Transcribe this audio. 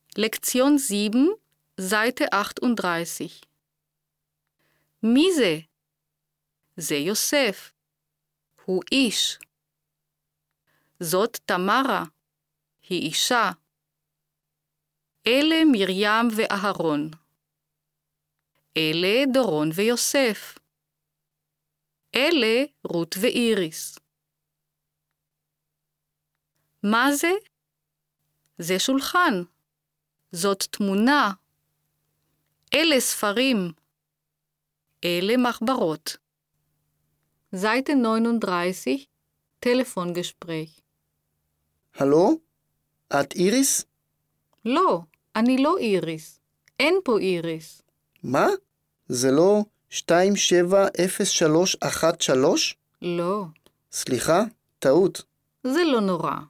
Lektion 7, Seite 38. מי זה? זה יוסף. הוא איש. זאת תמרה. היא אישה. אלה מרים ואהרון. אלה דורון ויוסף. אלה רות ואיריס. מה זה? זה שולחן. זאת תמונה. אלה ספרים. אלה מחברות. Seite 39, Telefongespräch. הלו? את איריס? לא, אני לא איריס. אין פה איריס. מה? זה לא 270313? לא, סליחה, טעות. זה לא נורא.